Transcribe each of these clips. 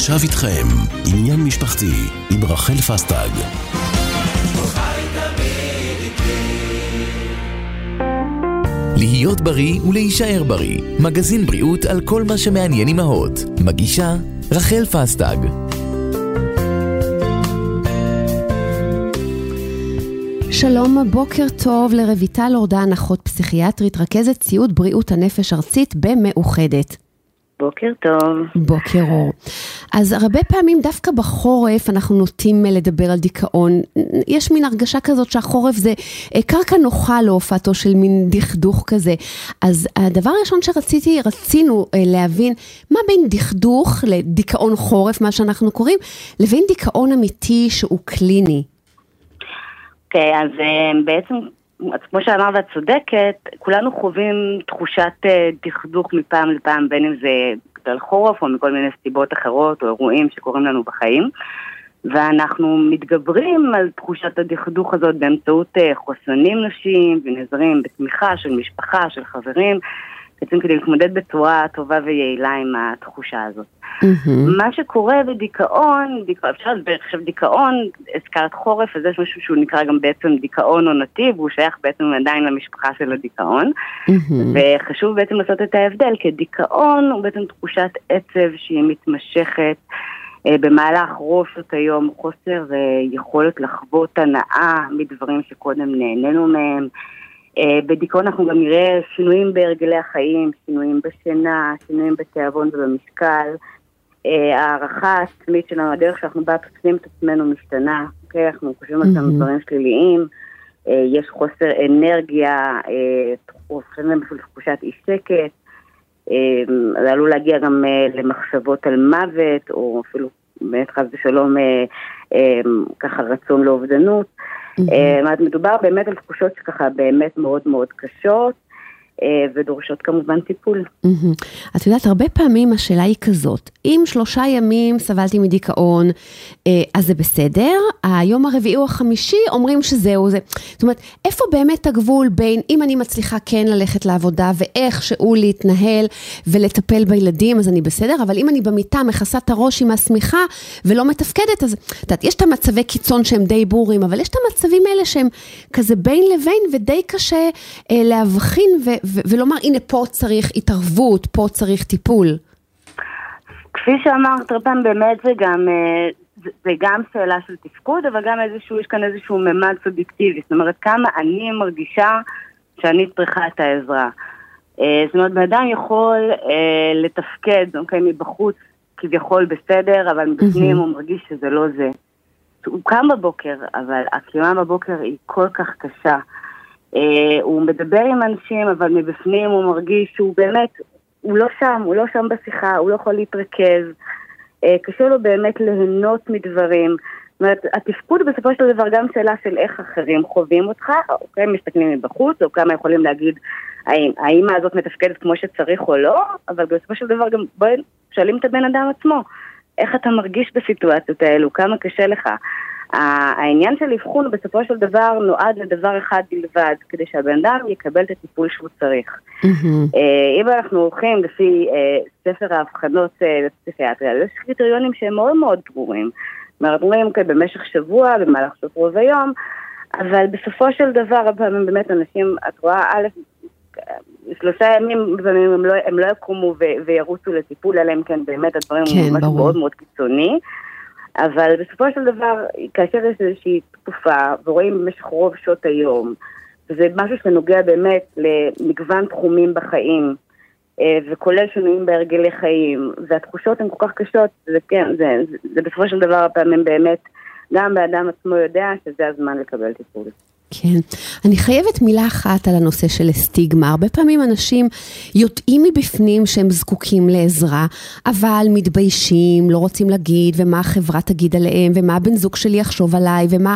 ועכשיו איתכם, עניין משפחתי עם רחל פסטג. להיות בריא ולהישאר בריא. מגזין בריאות על כל מה שמעניין אמהות. מגישה רחל פסטג. שלום, בוקר טוב לרויטל אורדן, אחות פסיכיאטרית, רכזת ציוד בריאות הנפש ארצית במאוחדת. בוקר טוב. בוקר אור. אז הרבה פעמים דווקא בחורף אנחנו נוטים לדבר על דיכאון. יש מין הרגשה כזאת שהחורף זה קרקע נוחה להופעתו של מין דכדוך כזה. אז הדבר הראשון רצינו להבין מה בין דכדוך לדיכאון חורף, מה שאנחנו קוראים, לבין דיכאון אמיתי שהוא קליני. אוקיי, אז בעצם, כמו שאמרת ואת צודקת, כולנו חווים תחושת דכדוך מפעם לפעם, בין אם זה בגלל חורף או מכל מיני סיבות אחרות או אירועים שקורים לנו בחיים, ואנחנו מתגברים על תחושת הדכדוך הזאת באמצעות חוסנים נפשיים ונעזרים בתמיכה של משפחה, של חברים, בעצם כדי להתמודד בצורה טובה ויעילה עם התחושה הזאת. מה שקורה בדיכאון, אפשר לדבר עכשיו דיכאון, הזכרת חורף, אז יש משהו שהוא נקרא גם בעצם דיכאון עונתי, והוא שייך בעצם עדיין למשפחה של הדיכאון, וחשוב בעצם לעשות את ההבדל, כי דיכאון הוא בעצם תחושת עצב שהיא מתמשכת במהלך רוב שעות היום, חוסר יכולת לחוות הנאה מדברים שקודם נהנינו מהם. בדיכאון אנחנו גם נראה שינויים בהרגלי החיים, שינויים בשינה, שינויים בתיאבון ובמשקל, הערכה העצמית שלנו, הדרך שאנחנו בה תופסים את עצמנו משתנה, אוקיי? אנחנו חושבים על אותם דברים שליליים, יש חוסר אנרגיה, חושבים אפילו תחושת אי שקט, זה עלול להגיע גם למחשבות על מוות, או אפילו באמת חס ושלום ככה רצון לאובדנות. מדובר באמת על תחושות שככה באמת מאוד מאוד קשות, ודורשות כמובן טיפול. את יודעת, הרבה פעמים השאלה היא כזאת, אם 3 ימים סבלתי מדיכאון, אז זה בסדר, היום הרביעי או החמישי אומרים שזהו זה. זאת אומרת, איפה באמת הגבול בין אם אני מצליחה כן ללכת לעבודה, ואיך שהוא להתנהל ולטפל בילדים, אז אני בסדר, אבל אם אני במיטה מכסה את הראש עם הסמיכה ולא מתפקדת, אז את יודעת, יש את המצבי קיצון שהם די ברורים, אבל יש את המצבים האלה שהם כזה בין לבין, ודי קשה להבחין ולומר, הנה פה צריך התערבות, פה צריך טיפול. כפי שאמרת, רפן, באמת זה גם שאלה של תפקוד, אבל גם יש כאן איזשהו ממד סובייקטיבי. זאת אומרת, כמה אני מרגישה שאני צריכה את העזרה. זאת אומרת, באדם יכול לתפקד, אוקיי, מבחוץ כביכול בסדר, אבל מבפנים הוא מרגיש שזה לא זה. הוא קם בבוקר, אבל הקימה בבוקר היא כל כך קשה. הוא מדבר עם אנשים, אבל מבפנים הוא מרגיש שהוא באמת, הוא לא שם בשיחה, הוא לא יכול להתרכז, קשה לו באמת ליהנות מדברים. זאת אומרת, התפקוד בסופו של דבר גם שאלה של איך אחרים חווים אותך, או כמה מסתכלים מבחוץ, או כמה יכולים להגיד האמא הזאת מתפקדת כמו שצריך או לא, אבל בסופו של דבר גם שואלים את הבן אדם עצמו, איך אתה מרגיש בסיטואציות האלו, כמה קשה לך. העניין של אבחון בסופו של דבר נועד לדבר אחד בלבד, כדי שהבן אדם יקבל את הטיפול שהוא צריך. אם אנחנו הולכים לפי ספר ההבחנות בפסיכיאטריה, יש קריטריונים שהם מאוד מאוד ברורים. אומרים במשך שבוע, במהלך שעות רוב היום, אבל בסופו של דבר, באמת אנשים, את רואה, 3 ימים הם לא יקומו וירוצו לטיפול, עליהם כן באמת הדברים הם משהו מאוד מאוד קיצוני. אבל בסופו של דבר, כאשר יש איזושהי תקופה, ורואים במשך רוב שעות היום, וזה משהו שנוגע באמת למגוון תחומים בחיים, וכולל שינויים בהרגלי חיים, והתחושות הן כל כך קשות, זה בסופו של דבר הפעמים באמת, גם באדם עצמו יודע שזה הזמן לקבל טיפול. כן, אני חייבת מילה אחת על הנושא של סטיגמה. הרבה פעמים אנשים יודעים מבפנים שהם זקוקים לעזרה, אבל מתביישים, לא רוצים להגיד, ומה החברה תגיד עליהם, ומה הבן זוג שלי יחשוב עליי, ומה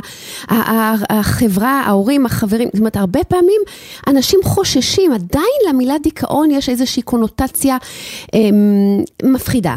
החברה, ההורים, החברים. זאת אומרת, הרבה פעמים אנשים חוששים, עדיין למילה דיכאון יש איזושהי קונוטציה מפחידה.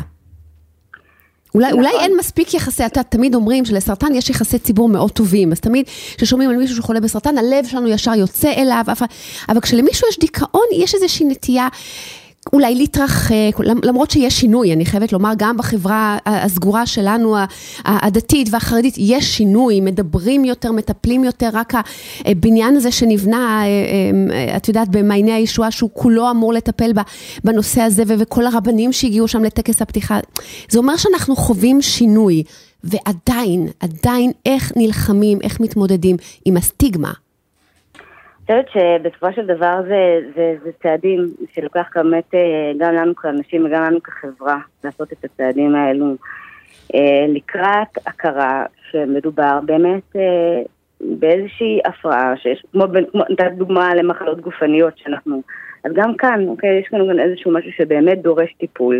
אולי אין מספיק יחסי, תמיד אומרים שלסרטן יש יחסי ציבור מאוד טובים, אז תמיד ששומעים על מישהו שחולה בסרטן, הלב שלנו ישר יוצא אליו, אבל כשלמישהו יש דיכאון, יש איזושהי נטייה, אולי להתרחק, למרות שיש שינוי, אני חייבת לומר, גם בחברה הסגורה שלנו, הדתית והחרדית, יש שינוי, מדברים יותר, מטפלים יותר, רק הבניין הזה שנבנה, את יודעת, במעייני הישועה, שהוא כולו אמור לטפל בנושא הזה, וכל הרבנים שהגיעו שם לטקס הפתיחה, זה אומר שאנחנו חווים שינוי, ועדיין, איך נלחמים, איך מתמודדים עם הסטיגמה. אני חושבת שבסופו של דבר זה צעדים שלוקח באמת גם לנו כאנשים וגם לנו כחברה לעשות את הצעדים האלו לקראת הכרה שמדובר באמת באיזושהי הפרעה, שיש כמו דוגמה למחלות גופניות שאנחנו, אז גם כאן, אוקיי, יש לנו איזשהו משהו שבאמת דורש טיפול.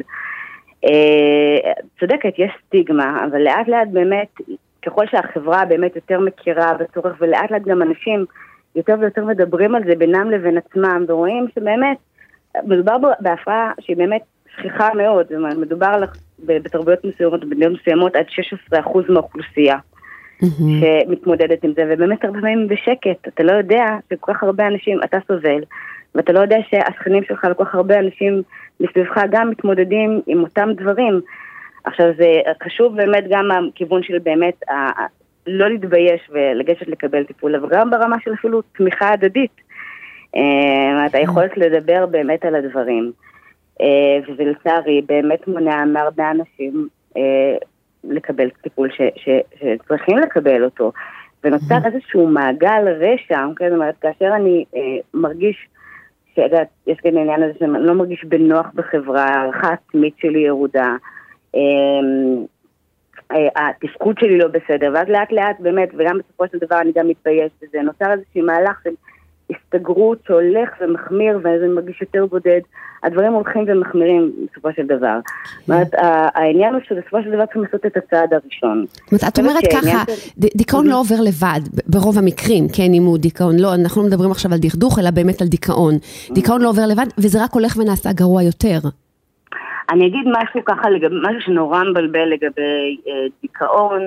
צודקת, יש סטיגמה, אבל לאט לאט באמת, ככל שהחברה באמת יותר מכירה בצורך, ולאט לאט גם אנשים יותר ויותר מדברים על זה בינם לבין עצמם, ורואים שבאמת מדובר בהפרעה שהיא באמת שכיחה מאוד, מדובר בתרבויות מסוימות, בדיוק מסוימות, עד 16% מהאוכלוסייה שמתמודדת עם זה, ובאמת הרבה פעמים בשקט, אתה לא יודע שכל כך הרבה אנשים, אתה סובל, ואתה לא יודע שהשכנים שלך, כל כך הרבה אנשים מסביבך גם מתמודדים עם אותם דברים. עכשיו זה חשוב באמת גם הכיוון של באמת לא להתבייש ולגשת לקבל טיפול, אבל גם ברמה של אפילו תמיכה הדדית. אתה יכולת לדבר באמת על הדברים. וזה לצערי באמת מונע מהרבה אנשים לקבל טיפול שצריכים לקבל אותו. ונוצר איזשהו מעגל רשע, זאת אומרת, כאשר אני מרגיש יש כאן עניין הזה שאני לא מרגיש בנוח בחברה, הערכה עצמית שלי ירודה, התפקוד שלי לא בסדר, ואז לאט לאט באמת, וגם בסופו של דבר אני גם מתבייש בזה, נוצר איזושהי מהלך של הסתגרות שהולך ומחמיר, וזה מרגיש יותר בודד, הדברים הולכים ומחמירים בסופו של דבר. זאת אומרת, העניין הוא שבסופו של דבר צריכים לעשות את הצעד הראשון. זאת אומרת, את אומרת ככה, דיכאון לא עובר לבד, ברוב המקרים, כן, אם הוא דיכאון, לא, אנחנו לא מדברים עכשיו על דכדוך, אלא באמת על דיכאון. דיכאון לא עובר לבד, וזה רק הולך ונעשה גרוע יותר. אני אגיד משהו ככה, משהו שנורא מבלבל לגבי דיכאון,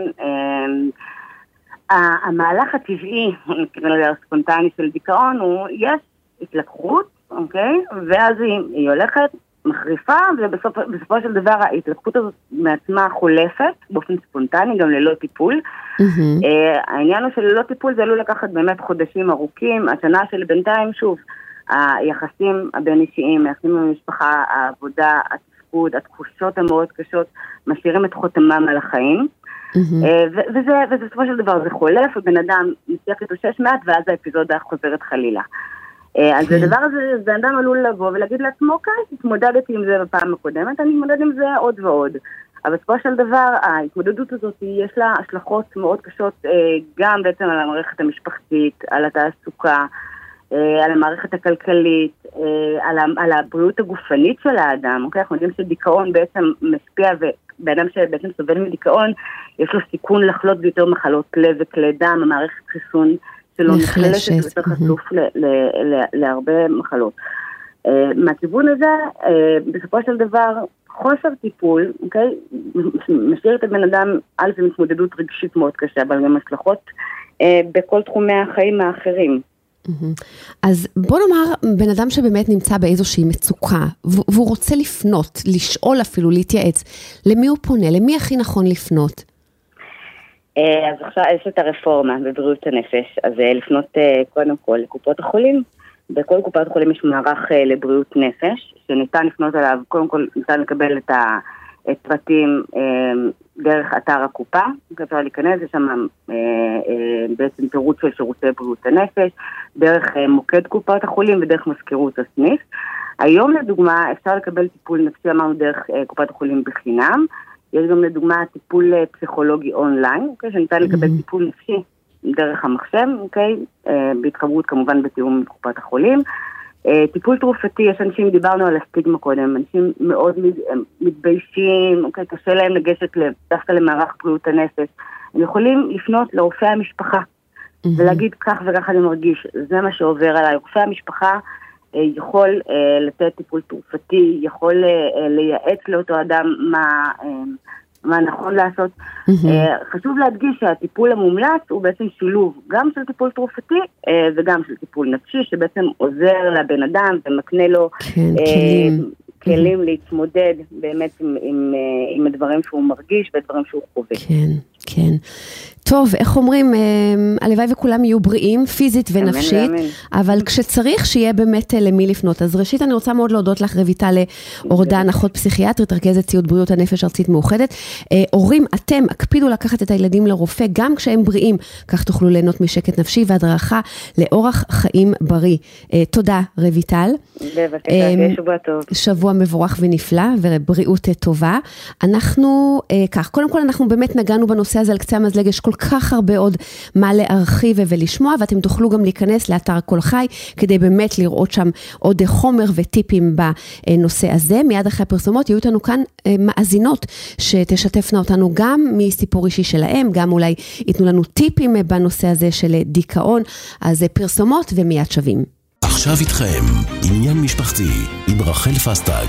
המהלך הטבעי, הספונטני של דיכאון, הוא יש התלקחות, אוקיי? ואז היא הולכת, מחריפה, ובסופו של דבר ההתלקחות הזאת מעצמה חולפת, באופן ספונטני, גם ללא טיפול. העניין הוא שללא טיפול זה עלול לקחת באמת חודשים ארוכים, השנה של בינתיים, שוב, היחסים הבין-אישיים, היחסים במשפחה, העבודה, התפקוד, התחושות המאוד קשות, משאירים את חותמם על החיים. וזה בסופו של דבר זה חולף, ובן אדם מצליח להתאושש מעט, ואז האפיזודה חוזרת חלילה. אז הדבר הזה, זה אדם עלול לבוא ולהגיד לעצמו, אוקיי, התמודדתי עם זה בפעם הקודמת, אני מתמודד עם זה עוד ועוד. אבל בסופו של דבר, ההתמודדות הזאת, יש לה השלכות מאוד קשות, גם בעצם על המערכת המשפחתית, על התעסוקה, על המערכת הכלכלית, על הבריאות הגופנית של האדם. אוקיי, אנחנו יודעים שדיכאון בעצם משפיע, ובאדם שבעצם סובל מדיכאון, יש לו סיכון לחלות ביותר מחלות לב וכלי דם, המערכת חיסון שלא נחלשת ויותר חשוף להרבה מחלות. מהכיוון הזה, בסופו של דבר, חוסר טיפול, אוקיי, משאיר את הבן אדם על זה מתמודדות רגשית מאוד קשה, אבל גם השלכות בכל תחומי החיים האחרים. אז בוא נאמר, בן אדם שבאמת נמצא באיזושהי מצוקה, והוא רוצה לפנות, לשאול אפילו, להתייעץ, למי הוא פונה? למי הכי נכון לפנות? אז עכשיו יש את הרפורמה בבריאות הנפש, אז לפנות קודם כל לקופות החולים. בכל קופת החולים יש מערך לבריאות נפש, שניתן לפנות עליו, קודם כל ניתן לקבל את הפרטים דרך אתר הקופה, אפשר להיכנס, יש שם בעצם פירוט של שירותי בריאות הנפש, דרך מוקד קופת החולים ודרך מזכירות הסניף. היום לדוגמה אפשר לקבל טיפול נפשי, אמרנו דרך קופת החולים בחינם, יש גם לדוגמה טיפול פסיכולוגי אונליין, אוקיי, שניתן לקבל טיפול נפשי דרך המחשב, אוקיי, בהתחברות כמובן בתיאום עם קופת החולים. טיפול תרופתי, יש אנשים, דיברנו על הסטיגמה קודם, אנשים מאוד מתביישים, אוקיי, קשה להם לגשת דווקא למערך בריאות הנפש. הם יכולים לפנות לרופא המשפחה, ולהגיד כך וכך אני מרגיש, זה מה שעובר עליי. רופא המשפחה יכול לתת טיפול תרופתי, יכול לייעץ לאותו אדם מה נכון לעשות. חשוב להדגיש שהטיפול המומלץ הוא בעצם שילוב גם של טיפול תרופתי וגם של טיפול נפשי, שבעצם עוזר לבן אדם ומקנה לו כלים להתמודד באמת עם הדברים שהוא מרגיש והדברים שהוא חווה. כן, כן. טוב, איך אומרים, הלוואי וכולם יהיו בריאים, פיזית ונפשית, אבל כשצריך שיהיה באמת למי לפנות. אז ראשית אני רוצה מאוד להודות לך רויטל אורדן, אחות פסיכיאטרית, רכזת ציוד בריאות הנפש ארצית מאוחדת. הורים, אתם הקפידו לקחת את הילדים לרופא, גם כשהם בריאים, כך תוכלו ליהנות משקט נפשי והדרכה לאורח חיים בריא. תודה רויטל. בבקשה, שבוע טוב. שבוע מבורך ונפלא, ובריאות טובה. אנחנו, כך, קודם כל אנחנו באמת נגענו בנושא הזה על קצה המזלג, יש כל כך הרבה עוד מה להרחיב ולשמוע, ואתם תוכלו גם להיכנס לאתר כל חי, כדי באמת לראות שם עוד חומר וטיפים בנושא הזה. מיד אחרי הפרסומות יהיו איתנו כאן מאזינות, שתשתפנה אותנו גם מסיפור אישי שלהם, גם אולי ייתנו לנו טיפים בנושא הזה של דיכאון, אז פרסומות ומיד שווים. עכשיו איתכם, עניין משפחתי, עם רחל פסטג.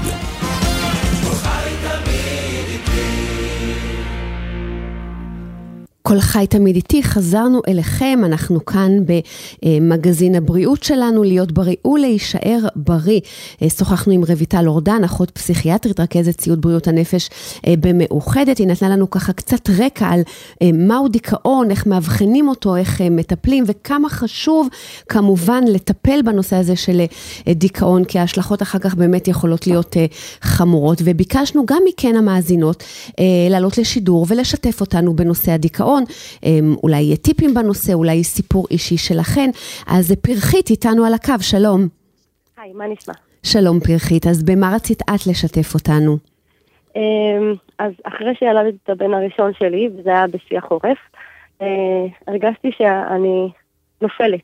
כל חי תמיד איתי, חזרנו אליכם, אנחנו כאן במגזין הבריאות שלנו, להיות בריא ולהישאר בריא. שוחחנו עם רויטל אורדן, אחות פסיכיאטרית, רכזת ציוד בריאות הנפש במאוחדת, היא נתנה לנו ככה קצת רקע על מהו דיכאון, איך מאבחנים אותו, איך מטפלים, וכמה חשוב כמובן לטפל בנושא הזה של דיכאון, כי ההשלכות אחר כך באמת יכולות להיות חמורות, וביקשנו גם מכן המאזינות לעלות לשידור ולשתף אותנו בנושא הדיכאון, אולי יהיה טיפים בנושא, אולי סיפור אישי שלכן. אז פרחית איתנו על הקו, שלום. היי, מה נשמע? שלום פרחית, אז במה רצית את לשתף אותנו? אז אחרי שילדתי את הבן הראשון שלי, וזה היה בשיא החורף, הרגשתי שאני נופלת.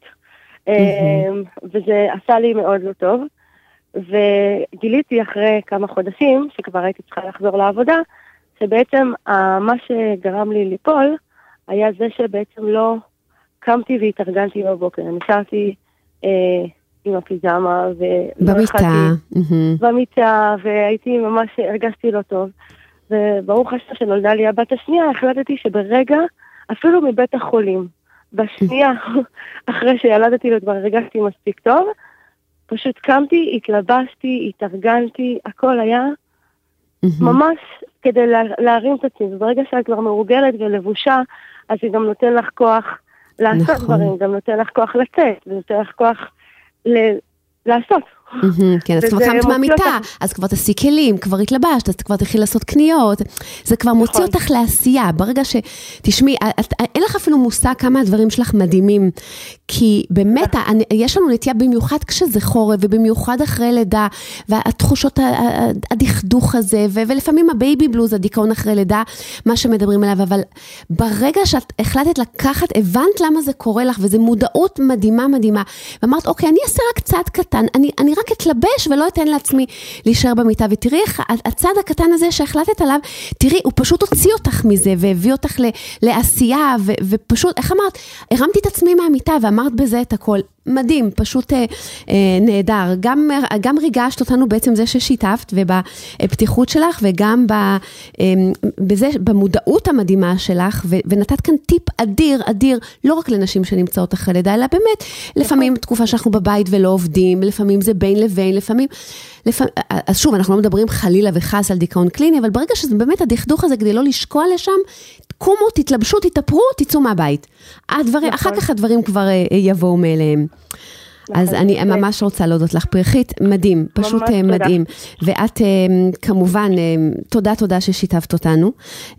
וזה עשה לי מאוד לא טוב, וגיליתי אחרי כמה חודשים, שכבר הייתי צריכה לחזור לעבודה, שבעצם מה שגרם לי ליפול, היה זה שבעצם לא קמתי והתארגנתי בבוקר. נשארתי עם הפיג'מה במיטה, והייתי ממש, הרגשתי לא טוב. וברוך השם שנולדה לי הבת השנייה, החלטתי שברגע, אפילו מבית החולים, בשנייה, אחרי שילדתי לו כבר הרגשתי מספיק טוב, פשוט קמתי, התלבשתי, התארגנתי, הכל היה ממש כדי להרים את עצמי. וברגע שאת כבר מרוגלת ולבושה, אז היא גם נותן לך כוח לעשות דברים, גם נותן לך כוח לצאת, ונותן לך כוח לעשות. כן, אז כבר קמת מהמיטה, אז כבר תעשי כלים, כבר התלבשת, אז כבר תתחיל לעשות קניות, זה כבר מוציא אותך לעשייה, ברגע שתשמעי, אין לך אפילו מושג כמה הדברים שלך מדהימים, כי באמת, יש לנו נטייה במיוחד כשזה חורף, ובמיוחד אחרי לידה, והתחושות, הדכדוך הזה, ולפעמים הבייבי בלוז, הדיכאון אחרי לידה, מה שמדברים עליו, אבל ברגע שאת החלטת לקחת, הבנת למה זה קורה לך, וזו מודעות מדהימה, ואמרת, אוקיי, אני אעשה רק צעד קטן, אני רק אתלבש ולא אתן לעצמי להישאר במיטה, ותראי איך הצד הקטן הזה שהחלטת עליו, תראי, הוא פשוט הוציא אותך מזה, והביא אותך לעשייה, ופשוט, איך אמרת, הרמתי את עצמי מהמיטה, ואמרת בזה את הכל, מדהים, פשוט נהדר, גם ריגשת אותנו בעצם זה ששיתפת, ובפתיחות שלך, וגם בזה, במודעות המדהימה שלך, ונתת כאן טיפ אדיר, לא רק לנשים שנמצאות אחרי לידה, אלא באמת, לפעמים תקופה שאנחנו בבית ולא עובדים, לפעמים זה בין לבין, לפעמים, אז שוב, אנחנו לא מדברים חלילה וחס על דיכאון קליני, אבל ברגע שזה באמת הדכדוך הזה, כדי לא לשקוע לשם, קומו, תתלבשו, תתאפרו, תצאו מהבית. אחר כך הדברים כבר יבואו מאליהם. אז אני ממש רוצה להודות לך, פרחית, מדהים, פשוט מדהים. ואת כמובן, תודה ששיתפת אותנו.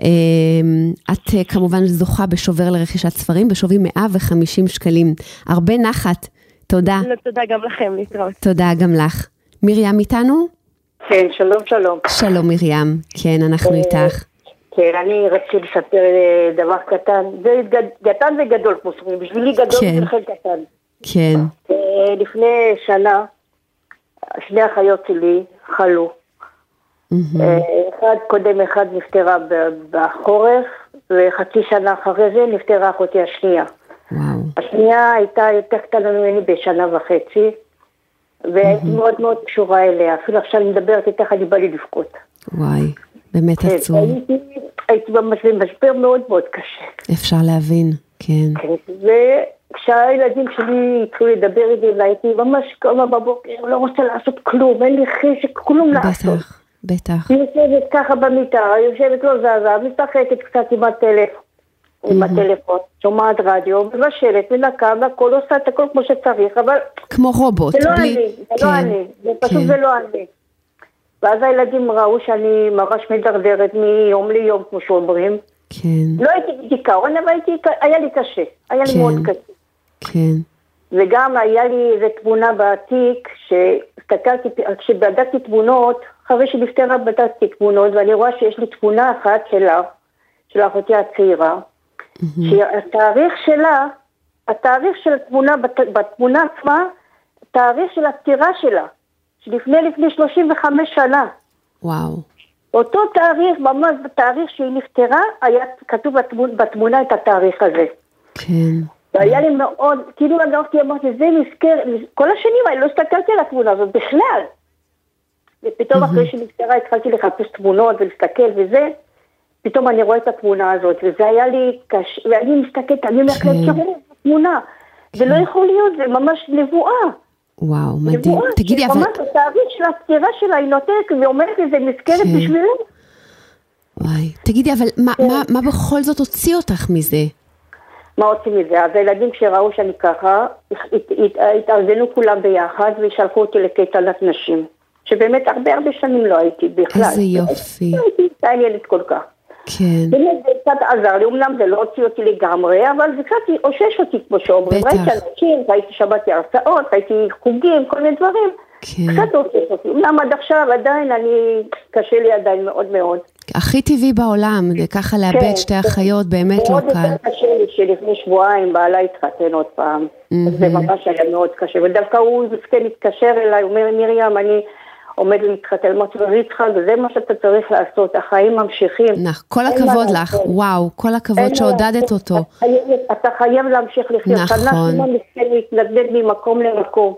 את כמובן זוכה בשובר לרכישת ספרים, בשווי 150 שקלים. הרבה נחת, תודה. תודה גם לכם, להתראות. תודה גם לך. מרים איתנו? כן, שלום. שלום מרים, כן, אנחנו איתך. כן, אני רציתי לספר דבר קטן. זה קטן וגדול, כמו שאומרים. בשבילי גדול ולכן קטן. כן. לפני שנה, שני אחיות שלי חלו. אחד נפטרה בחורף, וחצי שנה אחרי זה נפטרה אחותי השנייה. וואו. השנייה הייתה יותר קטנה ממני בשנה וחצי, והייתי מאוד מאוד קשורה אליה. אפילו עכשיו אני מדברת איתך, אני בא לי לבכות. וואי, באמת עצוב. הייתי במשבר מאוד מאוד קשה. אפשר להבין, כן. כשהילדים שלי התחילו לדבר איתי, והייתי ממש קמה בבוקר, לא רוצה לעשות כלום, אין לי חשק, כלום לעשות. בטח. היא יושבת ככה במיטה, יושבת לא זזה, משחקת קצת עם הטלפון, שומעת רדיו, מבשלת, מנקה, והכל עושה את הכל כמו שצריך, אבל... כמו רובוט. זה לא אני, זה לא אני, זה פשוט זה לא אני. ואז הילדים ראו שאני ממש מדרדרת מיום ליום, כמו שאומרים. כן. לא הייתי בדיכאון, אבל היה לי קשה, היה לי מאוד קשה. כן. וגם היה לי איזו תמונה בעתיק, כשבדקתי תמונות, אחרי שנפטרה בדקתי תמונות, ואני רואה שיש לי תמונה אחת של אחותי הצעירה, שהתאריך של התמונה, בתמונה עצמה, תאריך של הפטירה שלה, שלפני 35 שנה. וואו. אותו תאריך, ממש בתאריך שהיא נפטרה, היה כתוב בתמונה את התאריך הזה. כן. והיה לי מאוד, כאילו אמרתי, זה נזכר, כל השנים אני לא הסתכלתי על התמונה הזאת בכלל. ופתאום אחרי שנפטרה התחלתי לחפש תמונות ולהסתכל וזה, פתאום אני רואה את התמונה הזאת, וזה היה לי קשה, ואני מסתכלת, אני מחלט שרואה את התמונה, ולא יכול להיות, זה ממש נבואה. וואו, מדהים. תגידי, אבל... ממש התאריך של הפטירה שלה, היא נותנת ואומרת לי, זה נזכרת בשבילו. וואי, תגידי, אבל מה בכל זאת הוציא אותך מזה? מה הוציא מזה? אז הילדים שראו שאני ככה, התארגנו כולם ביחד, ושלחו אותי לקייטנת נשים. שבאמת הרבה שנים לא הייתי בכלל. איזה יופי. לא הייתי מתעניינת כל כך. כן. באמת זה קצת עזר לי, אמנם זה לא הוציא אותי לגמרי, אבל זה קצת אושש אותי כמו שאומרים. בטח. ראיתי אנשים, ראיתי שבאתי הרצאות, ראיתי חוגים, כל מיני דברים. כן. קצת אושש אותי. אמנם עד עכשיו עדיין קשה לי עדיין מאוד מאוד. הכי טבעי בעולם, זה ככה לאבד שתי אחיות, באמת לא קל. מאוד קשה לי שלפני שבועיים בעלה התחתן עוד פעם. זה ממש היה מאוד קשה, ודווקא הוא מתקשר אליי, אומר מרים, אני עומד להתחתן, אמרתי לו, יצחק, זה מה שאתה צריך לעשות, החיים ממשיכים. כל הכבוד לך, וואו, כל הכבוד שעודדת אותו. אתה חייב להמשיך לחיות. נכון. אנחנו מסכן להתנדנד ממקום למקום.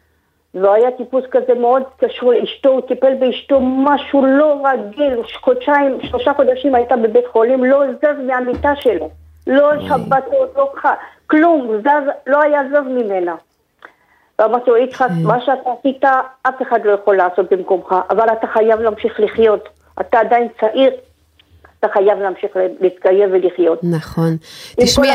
והיה טיפוס כזה מאוד קשור לאשתו, הוא טיפל באשתו משהו לא רגיל, 3 חודשים הייתה בבית חולים, לא זז מהמיטה שלו. לא שבתות, לא כלום, לא היה זז ממנה. ואמרתי לו, יצחק, מה שאתה עשית, אף אחד לא יכול לעשות במקומך, אבל אתה חייב להמשיך לחיות. אתה עדיין צעיר, אתה חייב להמשיך להתקיים ולחיות. נכון. תשמעי,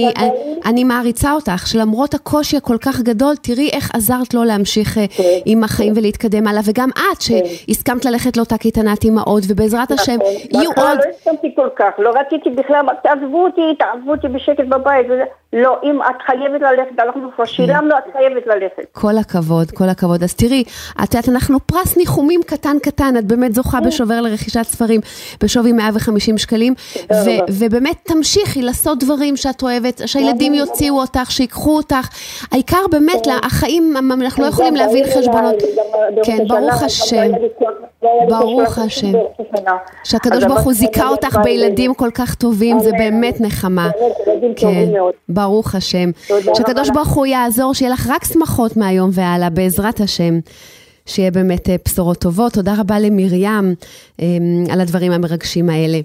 אני מעריצה אותך, שלמרות הקושי הכל כך גדול, תראי איך עזרת לו להמשיך עם החיים ולהתקדם הלאה, וגם את שהסכמת ללכת לאותה קייטנת אימהות, ובעזרת השם יהיו עוד... לא הסכמתי כל כך, לא רציתי בכלל, תעזבו אותי בשקט בבית, לא, אם את חייבת ללכת, אנחנו כבר שילמנו, את חייבת ללכת. כל הכבוד, כל הכבוד. אז תראי, אנחנו פרס ניחומים קטן, את באמת זוכה בשובר לרכישת ספרים, בשווי 150 שקלים, ובאמת תמשיכי לעשות דברים שאת אוהבת, שהילדים יוציאו אותך, שיקחו אותך. העיקר באמת, החיים, אנחנו לא יכולים להבין חשבונות. כן, ברוך השם. ברוך השם. שהקדוש ברוך הוא זיכה אותך בילדים כל כך טובים, זה באמת נחמה. כן, ברוך השם. שהקדוש ברוך הוא יעזור, שיהיה לך רק שמחות מהיום והלאה, בעזרת השם. שיהיה באמת בשורות טובות. תודה רבה למרים על הדברים המרגשים האלה.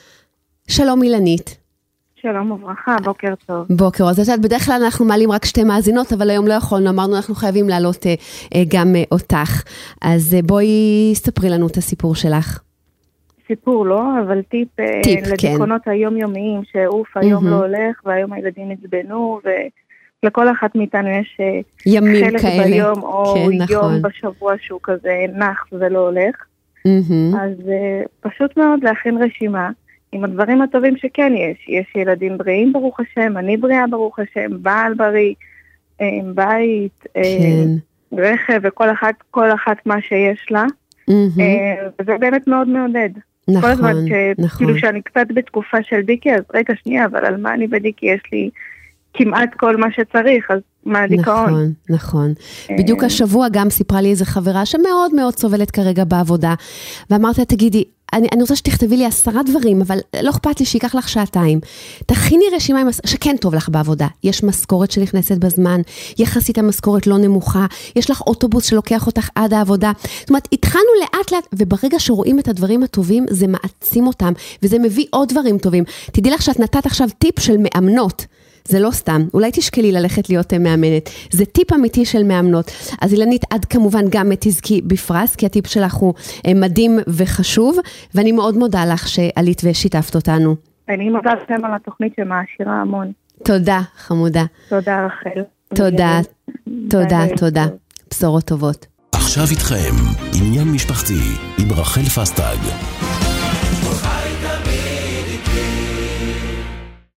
שלום אילנית. שלום וברכה, בוקר טוב. בוקר, אז בדרך כלל אנחנו מעלים רק 2 מאזינות, אבל היום לא יכולנו, אמרנו אנחנו חייבים להעלות גם אותך. אז בואי ספרי לנו את הסיפור שלך. סיפור לא, אבל טיפ לדיכאונות היומיומיים, שאוף היום לא הולך, והיום הילדים נצבנו, ולכל אחת מאיתנו יש חלק ביום, או יום בשבוע שהוא כזה נח ולא הולך. אז פשוט מאוד להכין רשימה, עם הדברים הטובים שכן יש ילדים בריאים ברוך השם, אני בריאה ברוך השם, בעל בריא, בית, רכב וכל אחת מה שיש לה, וזה באמת מאוד מעודד. כל הזמן כאילו שאני קצת בתקופה של דיקי, אז רגע שנייה, אבל על מה אני בדיקי? יש לי כמעט כל מה שצריך, אז מה הדיכאון? נכון. בדיוק השבוע גם סיפרה לי איזו חברה שמאוד מאוד סובלת כרגע בעבודה, ואמרת, תגידי, אני רוצה שתכתבי לי 10 דברים, אבל לא אכפת לי שיקח לך 2. תכיני רשימה שכן טוב לך בעבודה. יש משכורת שנכנסת בזמן, יחסית המשכורת לא נמוכה, יש לך אוטובוס שלוקח אותך עד העבודה. זאת אומרת, התחלנו לאט לאט, וברגע שרואים את הדברים הטובים, זה מעצים אותם, וזה מביא עוד דברים טובים. תדעי לך שאת נתת עכשיו טיפ של מאמנות. זה לא סתם, אולי תשקלי ללכת להיות מאמנת, זה טיפ אמיתי של מאמנות. אז אילנית, עד כמובן גם תזכי בפרס, כי הטיפ שלך הוא מדהים וחשוב, ואני מאוד מודה לך שעלית ושיתפת אותנו. אני מודה לכם על התוכנית שמעשירה המון. תודה, חמודה. תודה, רחל. תודה. בשורות טובות. עכשיו איתכם, עניין משפחתי, עם רחל פסטג.